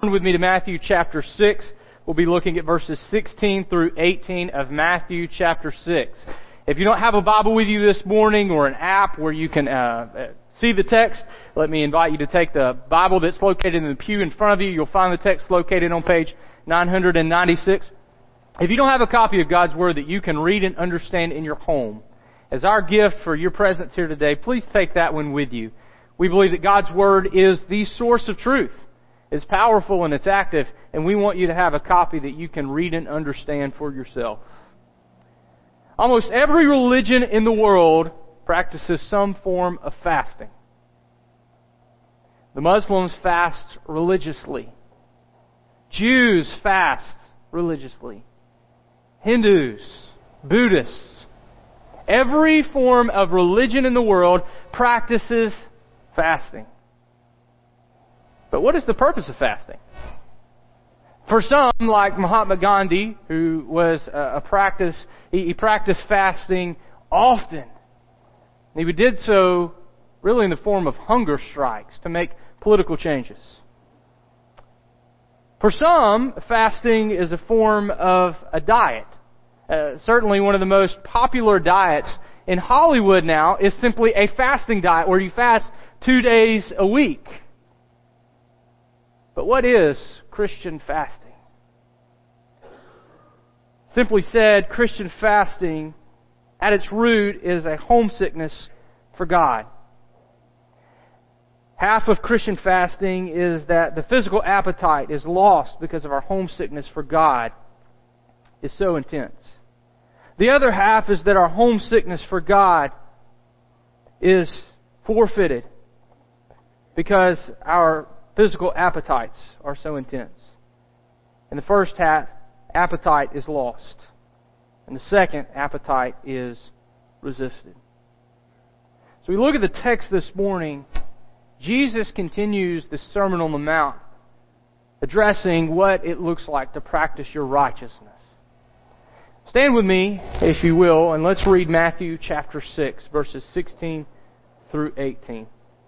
Turn with me to Matthew chapter 6. We'll be looking at verses 16 through 18 of Matthew chapter 6. If you don't have a Bible with you this morning or an app where you can see the text, let me invite you to take the Bible that's located in the pew in front of you. You'll find the text located on page 996. If you don't have a copy of God's Word that you can read and understand in your home, as our gift for your presence here today, please take that one with you. We believe that God's Word is the source of truth. It's powerful and it's active, and we want you to have a copy that you can read and understand for yourself. Almost every religion in the world practices some form of fasting. The Muslims fast religiously. Jews fast religiously. Hindus, Buddhists. Every form of religion in the world practices fasting. But what is the purpose of fasting? For some, like Mahatma Gandhi, who was he practiced fasting often. He did so really in the form of hunger strikes to make political changes. For some, fasting is a form of a diet. Certainly one of the most popular diets in Hollywood now is simply a fasting diet where you fast 2 days a week. But what is Christian fasting? Simply said, Christian fasting at its root is a homesickness for God. Half of Christian fasting is that the physical appetite is lost because of our homesickness for God is so intense. The other half is that our homesickness for God is forfeited because our physical appetites are so intense. In the first half, appetite is lost. In the second, appetite is resisted. So we look at the text this morning. Jesus continues the Sermon on the Mount, addressing what it looks like to practice your righteousness. Stand with me, if you will, and let's read Matthew chapter 6, verses 16 through 18.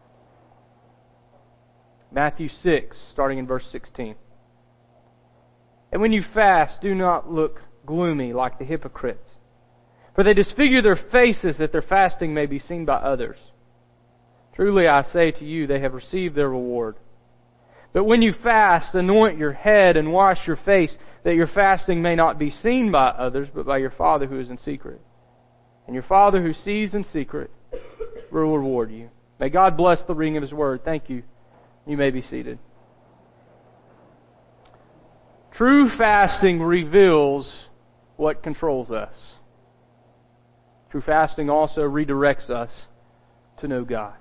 Matthew 6, starting in verse 16. And when you fast, do not look gloomy like the hypocrites, for they disfigure their faces that their fasting may be seen by others. Truly I say to you, they have received their reward. But when you fast, anoint your head and wash your face, that your fasting may not be seen by others, but by your Father who is in secret. And your Father who sees in secret will reward you. May God bless the reading of His Word. Thank you. You may be seated. True fasting reveals what controls us. True fasting also redirects us to know God.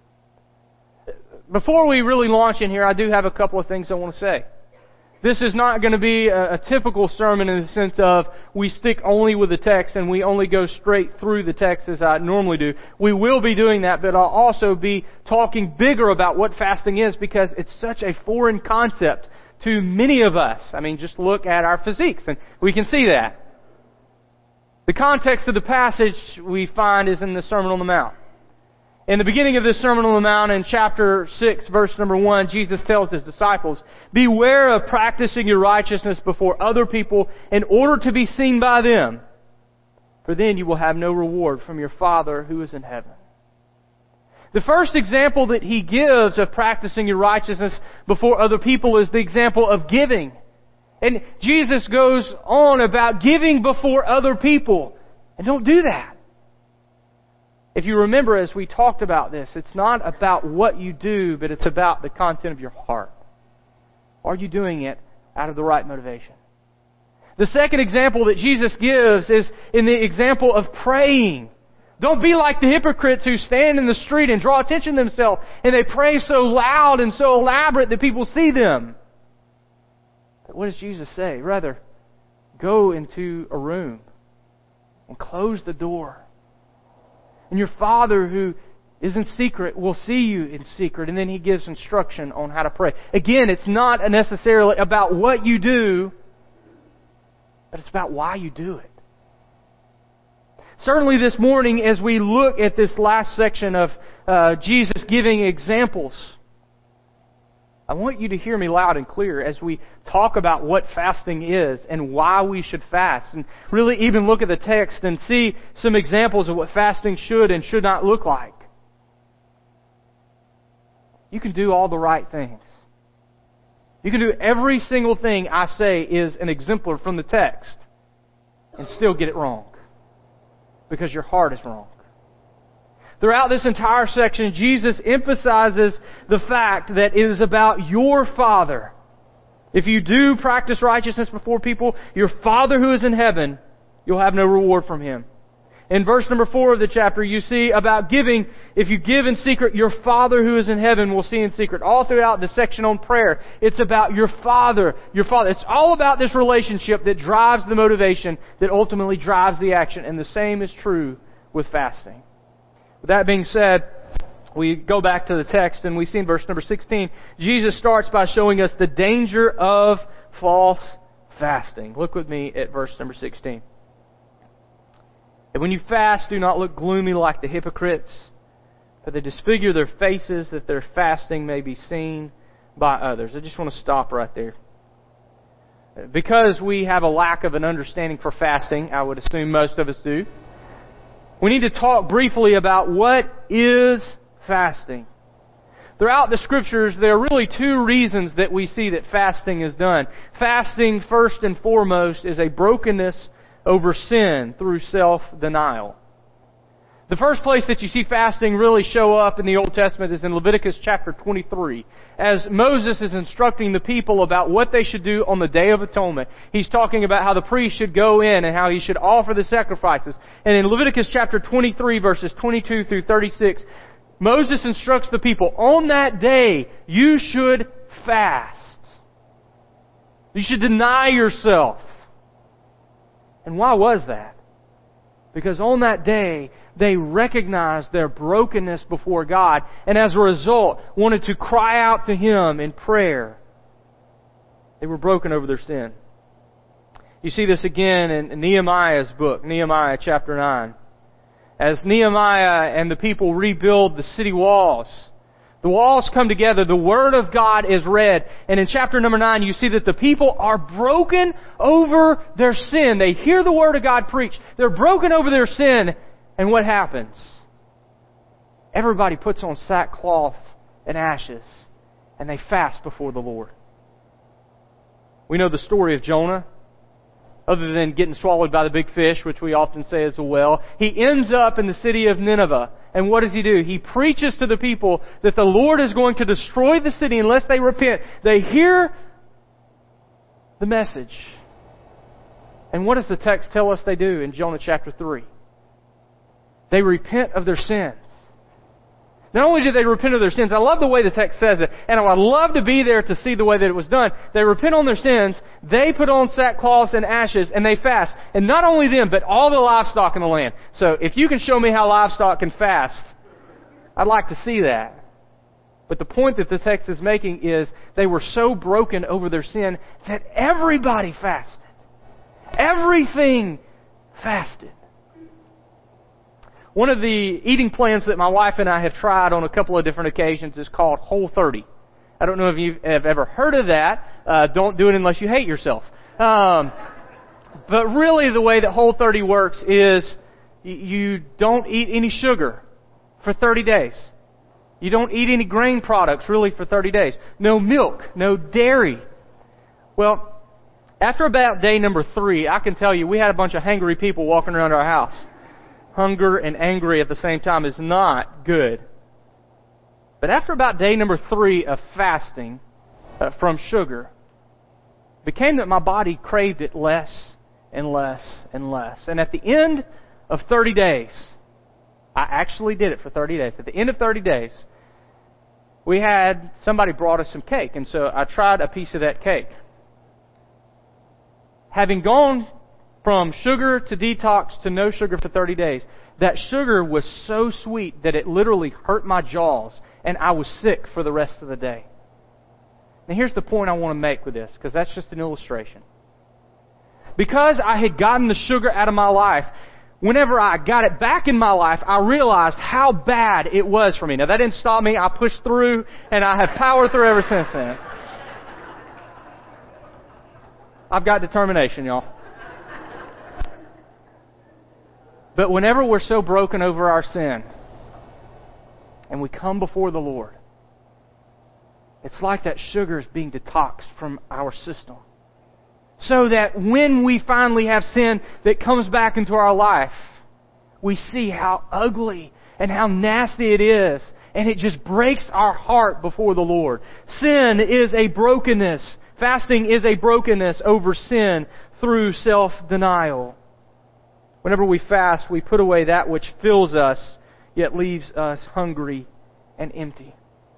Before we really launch in here, I do have a couple of things I want to say. This is not going to be a typical sermon in the sense of we stick only with the text and we only go straight through the text as I normally do. We will be doing that, but I'll also be talking bigger about what fasting is because it's such a foreign concept to many of us. I mean, just look at our physiques and we can see that. The context of the passage we find is in the Sermon on the Mount. In the beginning of this Sermon on the Mount, in chapter 6, verse number 1, Jesus tells His disciples, beware of practicing your righteousness before other people in order to be seen by them, for then you will have no reward from your Father who is in heaven. The first example that He gives of practicing your righteousness before other people is the example of giving. And Jesus goes on about giving before other people. And don't do that. If you remember, as we talked about this, it's not about what you do, but it's about the content of your heart. Are you doing it out of the right motivation? The second example that Jesus gives is in the example of praying. Don't be like the hypocrites who stand in the street and draw attention to themselves, and they pray so loud and so elaborate that people see them. But what does Jesus say? Rather, go into a room and close the door. And your Father who is in secret will see you in secret. And then He gives instruction on how to pray. Again, it's not necessarily about what you do, but it's about why you do it. Certainly this morning, as we look at this last section of Jesus giving examples, I want you to hear me loud and clear as we talk about what fasting is and why we should fast, and really even look at the text and see some examples of what fasting should and should not look like. You can do all the right things. You can do every single thing I say is an exemplar from the text and still get it wrong because your heart is wrong. Throughout this entire section, Jesus emphasizes the fact that it is about your Father. If you do practice righteousness before people, your Father who is in heaven, you'll have no reward from Him. In verse number 4 of the chapter, you see about giving. If you give in secret, your Father who is in heaven will see in secret. All throughout the section on prayer, it's about your Father. Your Father. It's all about this relationship that drives the motivation, that ultimately drives the action. And the same is true with fasting. With that being said, we go back to the text and we see in verse number 16, Jesus starts by showing us the danger of false fasting. Look with me at verse number 16. And when you fast, do not look gloomy like the hypocrites, but they disfigure their faces that their fasting may be seen by others. I just want to stop right there. Because we have a lack of an understanding for fasting, I would assume most of us do, we need to talk briefly about what is fasting. Throughout the Scriptures, there are really two reasons that we see that fasting is done. Fasting, first and foremost, is a brokenness over sin through self-denial. The first place that you see fasting really show up in the Old Testament is in Leviticus chapter 23. As Moses is instructing the people about what they should do on the Day of Atonement, he's talking about how the priest should go in and how he should offer the sacrifices. And in Leviticus chapter 23, verses 22 through 36, Moses instructs the people, on that day, you should fast. You should deny yourself. And why was that? Because on that day, they recognized their brokenness before God, and as a result, wanted to cry out to Him in prayer. They were broken over their sin. You see this again in Nehemiah's book, Nehemiah chapter 9. As Nehemiah and the people rebuild the city walls, the walls come together, the Word of God is read, and in chapter number 9 you see that the people are broken over their sin. They hear the Word of God preached. They're broken over their sin, and what happens? Everybody puts on sackcloth and ashes, and they fast before the Lord. We know the story of Jonah. Other than getting swallowed by the big fish, which we often say is a whale, he ends up in the city of Nineveh. And what does he do? He preaches to the people that the Lord is going to destroy the city unless they repent. They hear the message. And what does the text tell us they do in Jonah chapter 3? They repent of their sins. Not only did they repent of their sins, I love the way the text says it, and I would love to be there to see the way that it was done. They repent on their sins, they put on sackcloth and ashes, and they fast. And not only them, but all the livestock in the land. So if you can show me how livestock can fast, I'd like to see that. But the point that the text is making is they were so broken over their sin that everybody fasted. Everything fasted. One of the eating plans that my wife and I have tried on a couple of different occasions is called Whole30. I don't know if you have ever heard of that. Don't do it unless you hate yourself. But really the way that Whole30 works is you don't eat any sugar for 30 days. You don't eat any grain products really for 30 days. No milk, no dairy. Well, after about day number 3, I can tell you we had a bunch of hangry people walking around our house. Hunger and angry at the same time is not good. But after about day number 3 of fasting from sugar, it became that my body craved it less and less and less. And at the end of 30 days, I actually did it for 30 days. At the end of 30 days, somebody brought us some cake. And so I tried a piece of that cake. Having gone from sugar to detox to no sugar for 30 days, that sugar was so sweet that it literally hurt my jaws, and I was sick for the rest of the day. Now here's the point I want to make with this, because that's just an illustration. Because I had gotten the sugar out of my life, whenever I got it back in my life, I realized how bad it was for me. Now, that didn't stop me. I pushed through, and I have powered through ever since then. I've got determination, y'all. But whenever we're so broken over our sin, and we come before the Lord, it's like that sugar is being detoxed from our system. So that when we finally have sin that comes back into our life, we see how ugly and how nasty it is. And it just breaks our heart before the Lord. Sin is a brokenness. Fasting is a brokenness over sin through self-denial. Whenever we fast, we put away that which fills us, yet leaves us hungry and empty.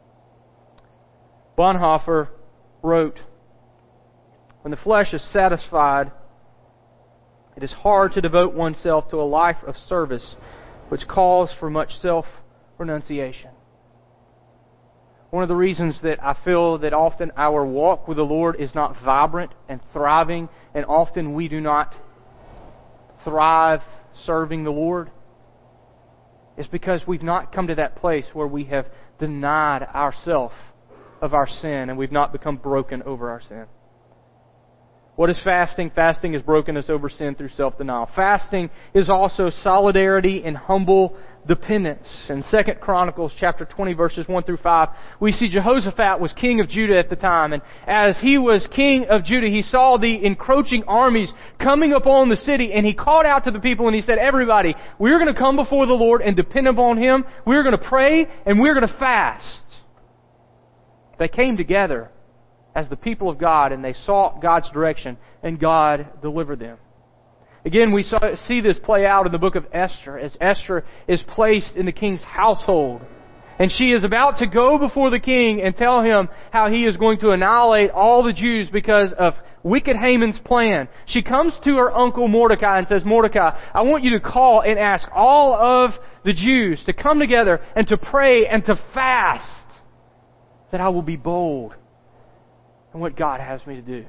Bonhoeffer wrote, "When the flesh is satisfied, it is hard to devote oneself to a life of service which calls for much self-renunciation." One of the reasons that I feel that often our walk with the Lord is not vibrant and thriving, and often we do not thrive serving the Lord, is because we've not come to that place where we have denied ourselves of our sin and we've not become broken over our sin. What is fasting? Fasting is brokenness over sin through self-denial. Fasting is also solidarity and humble dependence. In 2 Chronicles chapter 20 verses 1 through 5, we see Jehoshaphat was king of Judah at the time. And as he was king of Judah, he saw the encroaching armies coming upon the city. And he called out to the people and he said, "Everybody, we're going to come before the Lord and depend upon Him. We're going to pray and we're going to fast." They came together as the people of God, and they sought God's direction, and God delivered them. Again, we see this play out in the book of Esther, as Esther is placed in the king's household. And she is about to go before the king and tell him how he is going to annihilate all the Jews because of wicked Haman's plan. She comes to her uncle Mordecai and says, "Mordecai, I want you to call and ask all of the Jews to come together and to pray and to fast, that I will be bold in what God has me to do."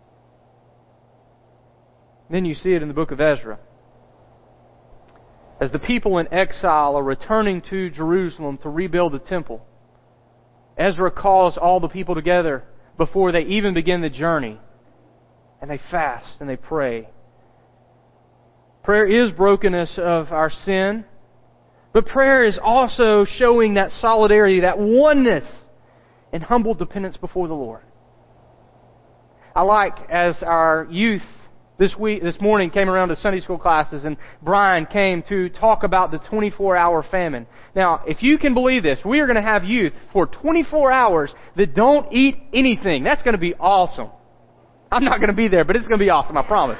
Then you see it in the book of Ezra. As the people in exile are returning to Jerusalem to rebuild the temple, Ezra calls all the people together before they even begin the journey. And they fast and they pray. Prayer is brokenness of our sin, but prayer is also showing that solidarity, that oneness, and humble dependence before the Lord. I like, as our youth this morning came around to Sunday school classes, and Brian came to talk about the 24-hour famine. Now, if you can believe this, we are going to have youth for 24 hours that don't eat anything. That's going to be awesome. I'm not going to be there, but it's going to be awesome, I promise.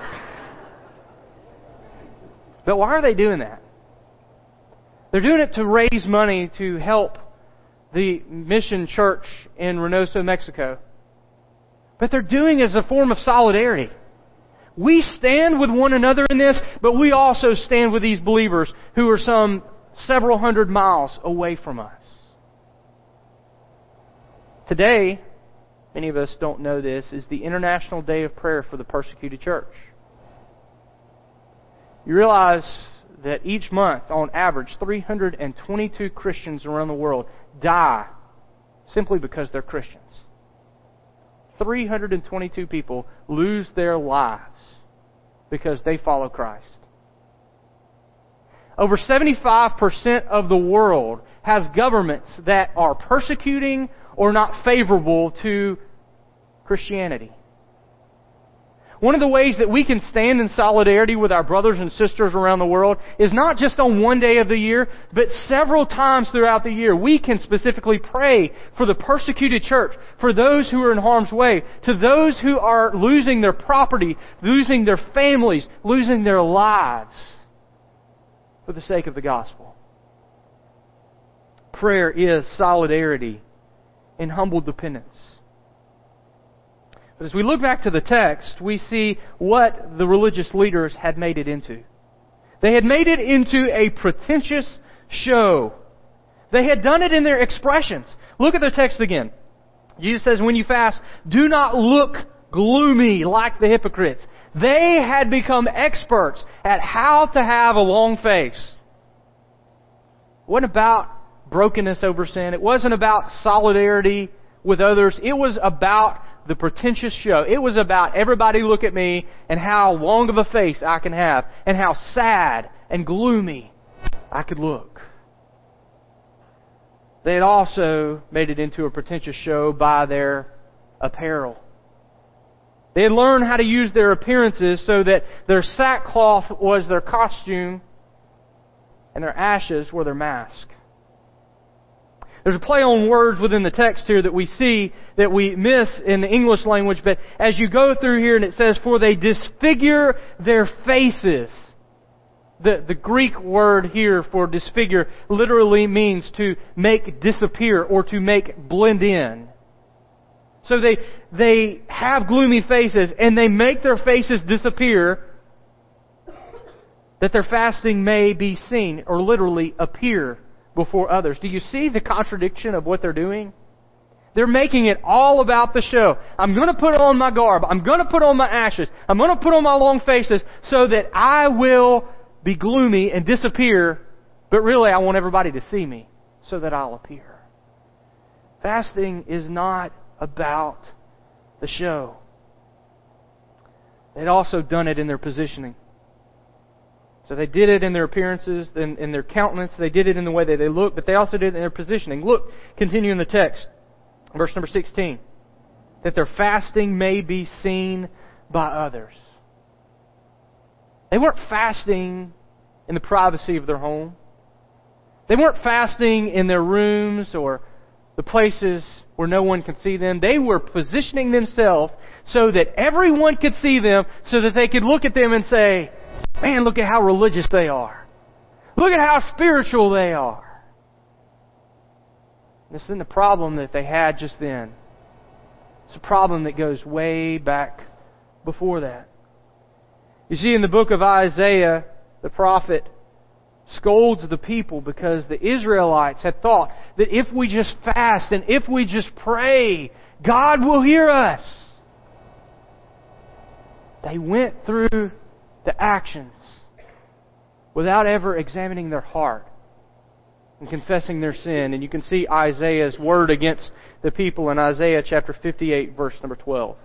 But why are they doing that? They're doing it to raise money to help the mission church in Reynosa, Mexico. But they're doing it as a form of solidarity. We stand with one another in this, but we also stand with these believers who are some several hundred miles away from us. Today, many of us don't know this, is the International Day of Prayer for the Persecuted Church. You realize that each month, on average, 322 Christians around the world die simply because they're Christians. 322 people lose their lives because they follow Christ. Over 75% of the world has governments that are persecuting or not favorable to Christianity. One of the ways that we can stand in solidarity with our brothers and sisters around the world is not just on one day of the year, but several times throughout the year. We can specifically pray for the persecuted church, for those who are in harm's way, to those who are losing their property, losing their families, losing their lives for the sake of the gospel. Prayer is solidarity and humble dependence. But as we look back to the text, we see what the religious leaders had made it into. They had made it into a pretentious show. They had done it in their expressions. Look at the text again. Jesus says, "When you fast, do not look gloomy like the hypocrites. They had become experts at how to have a long face. It wasn't about brokenness over sin. It wasn't about solidarity with others. It was about the pretentious show. It was about everybody look at me and how long of a face I can have and how sad and gloomy I could look. They had also made it into a pretentious show by their apparel. They had learned how to use their appearances so that their sackcloth was their costume and their ashes were their mask. There's a play on words within the text here that we see that we miss in the English language, but as you go through here and it says, for they disfigure their faces. The Greek word here for disfigure literally means to make disappear or to make blend in. So they have gloomy faces and they make their faces disappear that their fasting may be seen or literally appear before others. Do you see the contradiction of what they're doing? They're making it all about the show. I'm going to put on my garb. I'm going to put on my ashes. I'm going to put on my long faces so that I will be gloomy and disappear, but really I want everybody to see me so that I'll appear. Fasting is not about the show. They'd also done it in their positioning. So they did it in their appearances, in their countenance, they did it in the way that they looked, but they also did it in their positioning. Look, continue in the text, verse number 16. That their fasting may be seen by others. They weren't fasting in the privacy of their home. They weren't fasting in their rooms or the places where no one could see them. They were positioning themselves so that everyone could see them, so that they could look at them and say, man, look at how religious they are. Look at how spiritual they are. This isn't the problem that they had just then. It's a problem that goes way back before that. You see, in the book of Isaiah, the prophet scolds the people because the Israelites had thought that if we just fast and if we just pray, God will hear us. They went through the actions without ever examining their heart and confessing their sin. And you can see Isaiah's word against the people in Isaiah chapter 58, verse number 12.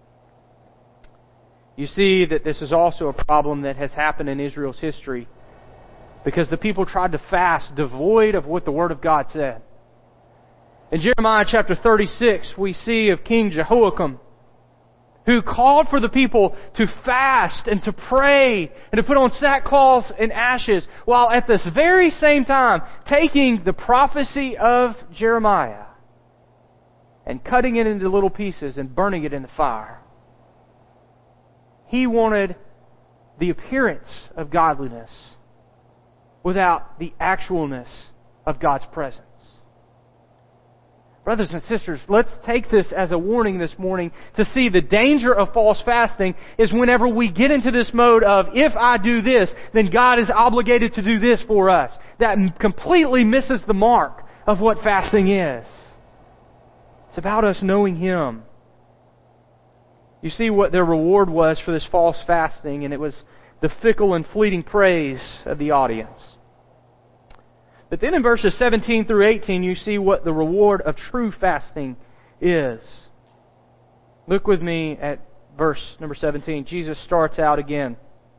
You see that this is also a problem that has happened in Israel's history because the people tried to fast devoid of what the Word of God said. In Jeremiah chapter 36, we see of King Jehoiakim, who called for the people to fast and to pray and to put on sackcloth and ashes, while at this very same time taking the prophecy of Jeremiah and cutting it into little pieces and burning it in the fire. He wanted the appearance of godliness without the actualness of God's presence. Brothers and sisters, let's take this as a warning this morning to see the danger of false fasting is whenever we get into this mode of, if I do this, then God is obligated to do this for us. That completely misses the mark of what fasting is. It's about us knowing Him. You see what their reward was for this false fasting, and it was the fickle and fleeting praise of the audience. But then in verses 17 through 18, you see what the reward of true fasting is. Look with me at verse number 17. Jesus starts out again.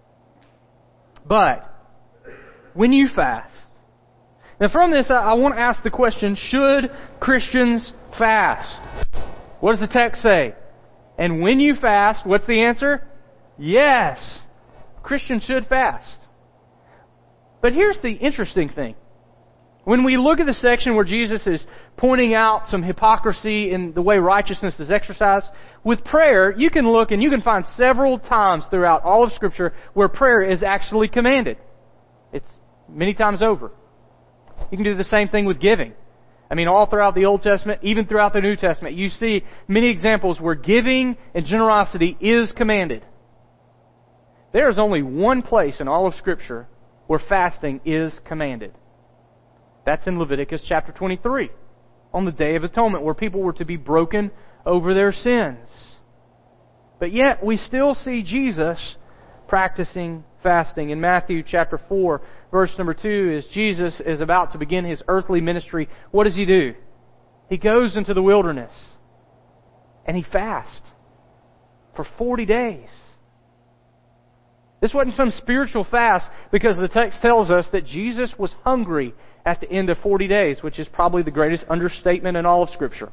But when you fast. Now from this, I want to ask the question, should Christians fast? What does the text say? And when you fast, what's the answer? Yes. Christians should fast. But here's the interesting thing. When we look at the section where Jesus is pointing out some hypocrisy in the way righteousness is exercised, with prayer, you can look and you can find several times throughout all of Scripture where prayer is actually commanded. It's many times over. You can do the same thing with giving. I mean, all throughout the Old Testament, even throughout the New Testament, you see many examples where giving and generosity is commanded. There is only one place in all of Scripture where fasting is commanded. That's in Leviticus chapter 23, on the Day of Atonement, where people were to be broken over their sins. But yet, we still see Jesus practicing fasting. In Matthew chapter 4, verse number 2, as Jesus is about to begin His earthly ministry, what does He do? He goes into the wilderness and He fasts for 40 days. This wasn't some spiritual fast, because the text tells us that Jesus was hungry at the end of 40 days, which is probably the greatest understatement in all of Scripture.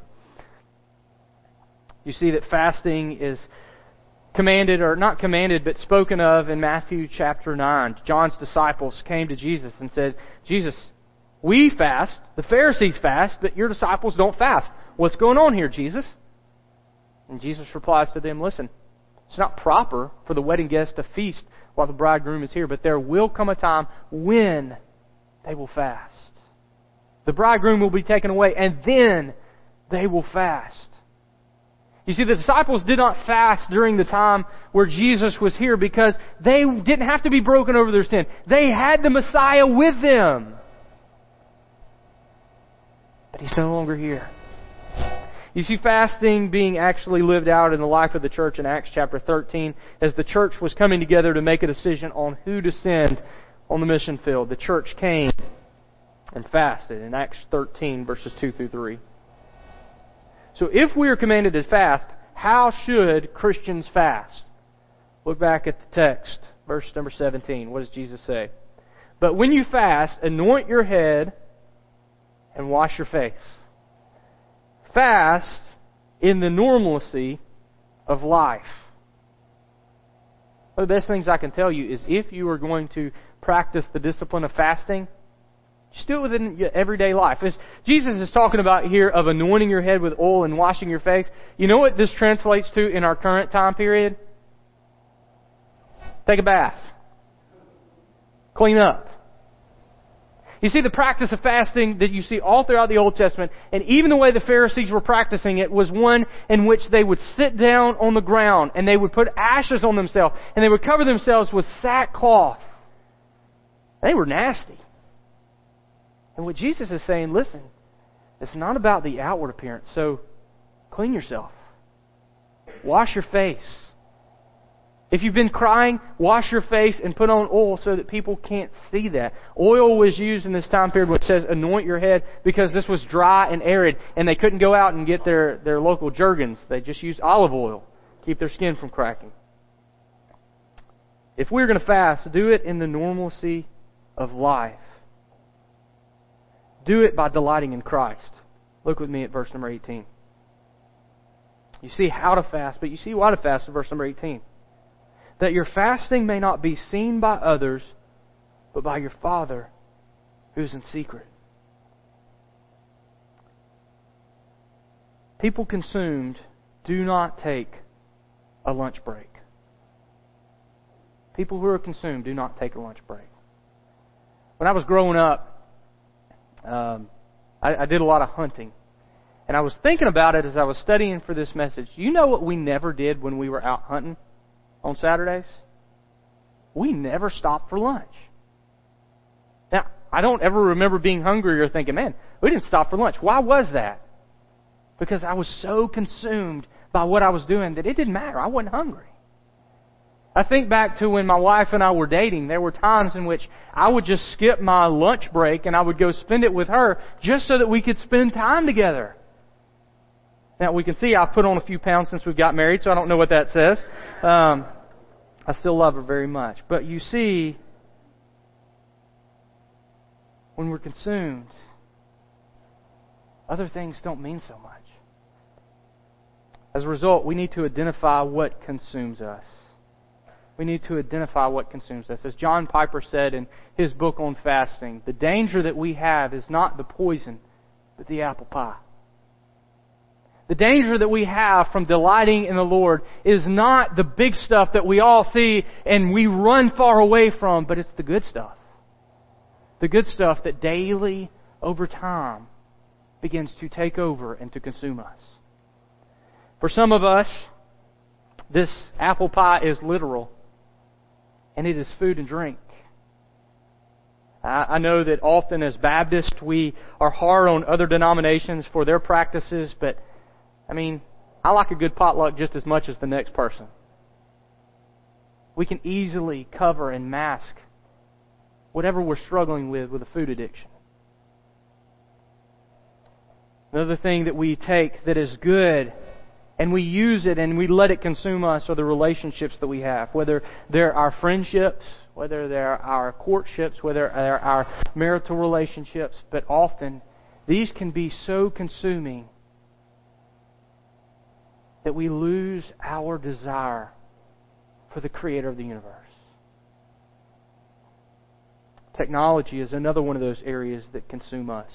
You see that fasting is commanded, or not commanded, but spoken of in Matthew chapter 9. John's disciples came to Jesus and said, Jesus, we fast, the Pharisees fast, but your disciples don't fast. What's going on here, Jesus? And Jesus replies to them, listen, it's not proper for the wedding guests to feast while the bridegroom is here, but there will come a time when they will fast. The bridegroom will be taken away, and then they will fast. You see, the disciples did not fast during the time where Jesus was here because they didn't have to be broken over their sin. They had the Messiah with them. But He's no longer here. You see fasting being actually lived out in the life of the church in Acts chapter 13 as the church was coming together to make a decision on who to send on the mission field. The church came and fasted in Acts 13 verses 2 through 3. So if we are commanded to fast, how should Christians fast? Look back at the text, verse number 17. What does Jesus say? But when you fast, anoint your head and wash your face. Fast in the normalcy of life. One of the best things I can tell you is if you are going to practice the discipline of fasting, just do it within your everyday life. As Jesus is talking about here of anointing your head with oil and washing your face, you know what this translates to in our current time period? Take a bath. Clean up. You see, the practice of fasting that you see all throughout the Old Testament, and even the way the Pharisees were practicing it, was one in which they would sit down on the ground and they would put ashes on themselves and they would cover themselves with sackcloth. They were nasty. And what Jesus is saying, listen, it's not about the outward appearance, so clean yourself. Wash your face. If you've been crying, wash your face and put on oil so that people can't see that. Oil was used in this time period which says anoint your head because this was dry and arid and they couldn't go out and get their local Jergens. They just used olive oil to keep their skin from cracking. If we're going to fast, do it in the normalcy of life. Do it by delighting in Christ. Look with me at verse number 18. You see how to fast, but you see why to fast in verse number 18. That your fasting may not be seen by others, but by your Father who is in secret. People consumed do not take a lunch break. People who are consumed do not take a lunch break. When I was growing up, I did a lot of hunting. And I was thinking about it as I was studying for this message. You know what we never did when we were out hunting on Saturdays? We never stopped for lunch. Now, I don't ever remember being hungry or thinking, man, we didn't stop for lunch. Why was that? Because I was so consumed by what I was doing that it didn't matter. I wasn't hungry. I think back to when my wife and I were dating. There were times in which I would just skip my lunch break and I would go spend it with her just so that we could spend time together. Now, we can see I've put on a few pounds since we've got married, so I don't know what that says. I still love her very much. But you see, when we're consumed, other things don't mean so much. As a result, we need to identify what consumes us. We need to identify what consumes us. As John Piper said in his book on fasting, the danger that we have is not the poison, but the apple pie. The danger that we have from delighting in the Lord is not the big stuff that we all see and we run far away from, but it's the good stuff. The good stuff that daily, over time, begins to take over and to consume us. For some of us, this apple pie is literal, and it is food and drink. I know that often as Baptists, we are hard on other denominations for their practices, but I like a good potluck just as much as the next person. we can easily cover and mask whatever we're struggling with a food addiction. Another thing that we take that is good and we use it and we let it consume us are the relationships that we have. Whether they're our friendships, whether they're our courtships, whether they're our marital relationships. But often these can be so consuming that we lose our desire for the Creator of the universe. Technology is another one of those areas that consume us.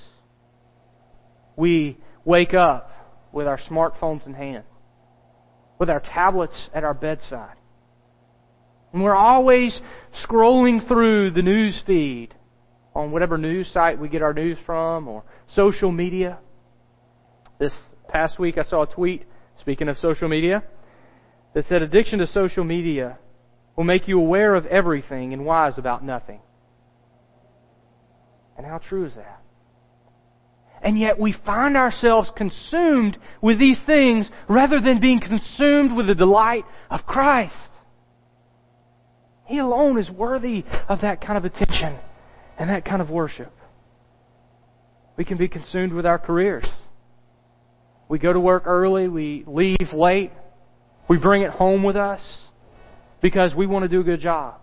We wake up with our smartphones in hand, with our tablets at our bedside. And we're always scrolling through the news feed on whatever news site we get our news from or social media. This past week I saw a tweet, speaking of social media, that said addiction to social media will make you aware of everything and wise about nothing. And how true is that? And yet we find ourselves consumed with these things rather than being consumed with the delight of Christ. He alone is worthy of that kind of attention and that kind of worship. We can be consumed with our careers. We go to work early, we leave late, we bring it home with us because we want to do a good job.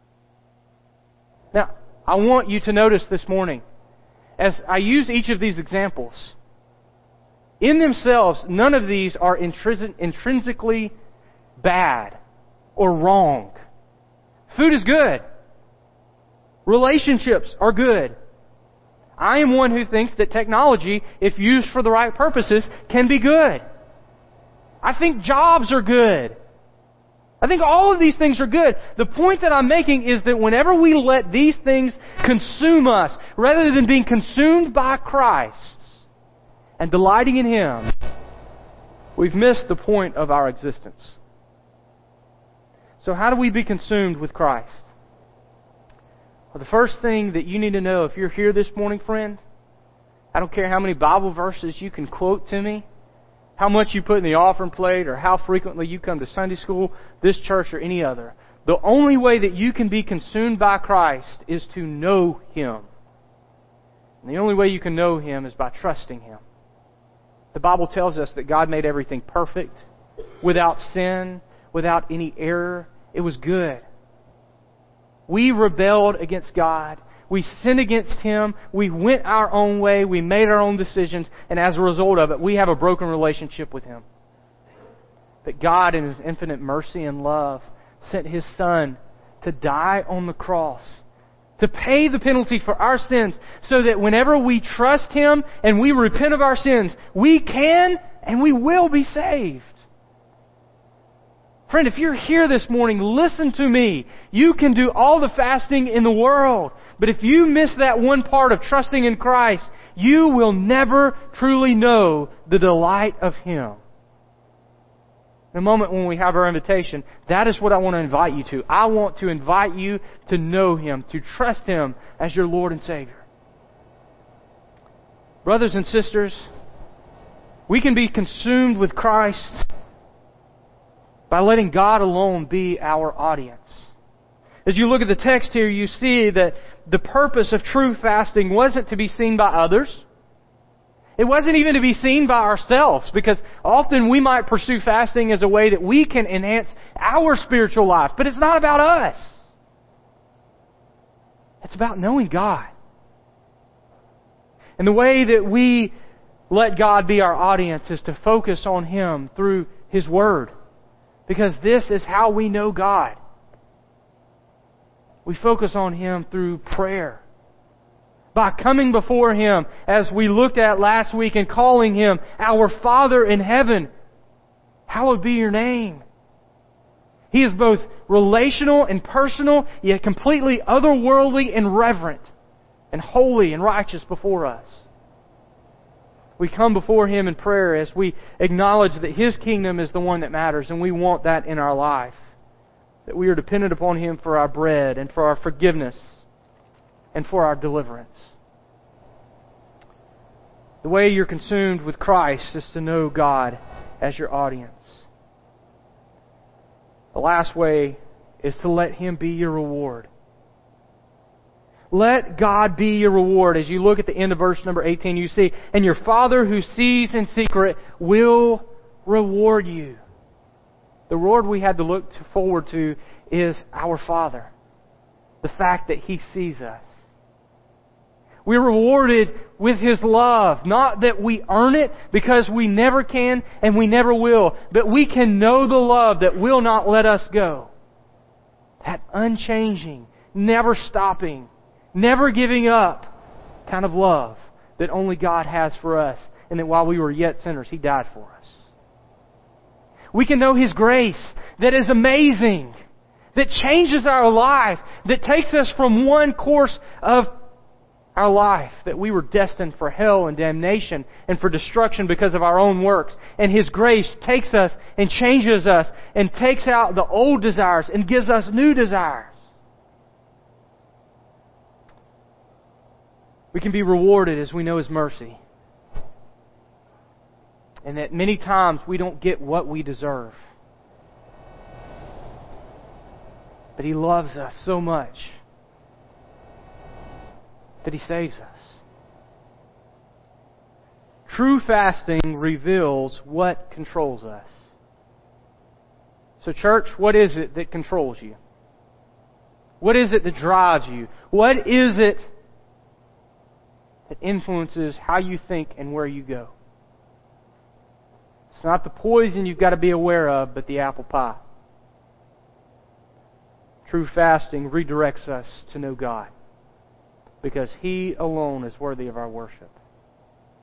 Now, I want you to notice this morning, as I use each of these examples, in themselves, none of these are intrinsically bad or wrong. Food is good. Relationships are good. I am one who thinks that technology, if used for the right purposes, can be good. I think jobs are good. I think all of these things are good. The point that I'm making is that whenever we let these things consume us, rather than being consumed by Christ and delighting in Him, we've missed the point of our existence. So how do we be consumed with Christ? Well, the first thing that you need to know if you're here this morning, friend, I don't care how many Bible verses you can quote to me, how much you put in the offering plate, or how frequently you come to Sunday school, this church, or any other. The only way that you can be consumed by Christ is to know Him. And the only way you can know Him is by trusting Him. The Bible tells us that God made everything perfect, without sin, without any error. It was good. We rebelled against God. We sinned against Him. We went our own way. We made our own decisions. And as a result of it, we have a broken relationship with Him. But God, in His infinite mercy and love, sent His Son to die on the cross, to pay the penalty for our sins, so that whenever we trust Him and we repent of our sins, we can and we will be saved. Friend, if you're here this morning, listen to me. You can do all the fasting in the world, but if you miss that one part of trusting in Christ, you will never truly know the delight of Him. In a moment when we have our invitation, that is what I want to invite you to. I want to invite you to know Him, to trust Him as your Lord and Savior. Brothers and sisters, we can be consumed with Christ by letting God alone be our audience. As you look at the text here, you see that the purpose of true fasting wasn't to be seen by others. It wasn't even to be seen by ourselves, because often we might pursue fasting as a way that we can enhance our spiritual life. But it's not about us. It's about knowing God. And the way that we let God be our audience is to focus on Him through His Word. Because this is how we know God. We focus on Him through prayer. By coming before Him, as we looked at last week, and calling Him our Father in heaven. Hallowed be Your name. He is both relational and personal, yet completely otherworldly and reverent, and holy and righteous before us. We come before Him in prayer as we acknowledge that His kingdom is the one that matters, and we want that in our life. That we are dependent upon Him for our bread and for our forgiveness and for our deliverance. The way you're consumed with Christ is to know God as your audience. The last way is to let Him be your reward. Let God be your reward. As you look at the end of verse number 18, you see, and your Father who sees in secret will reward you. The reward we had to look forward to is our Father. The fact that He sees us. We're rewarded with His love. Not that we earn it, because we never can and we never will. But we can know the love that will not let us go. That unchanging, never stopping, never giving up kind of love that only God has for us. And that while we were yet sinners, He died for us. We can know His grace that is amazing, that changes our life, that takes us from one course of our life, that we were destined for hell and damnation and for destruction because of our own works. And His grace takes us and changes us and takes out the old desires and gives us new desires. We can be rewarded as we know His mercy. And that many times we don't get what we deserve. But He loves us so much that He saves us. True fasting reveals what controls us. So church, what is it that controls you? What is it that drives you? What is it that influences how you think and where you go? It's not the poison you've got to be aware of, but the apple pie. True fasting redirects us to know God, because He alone is worthy of our worship.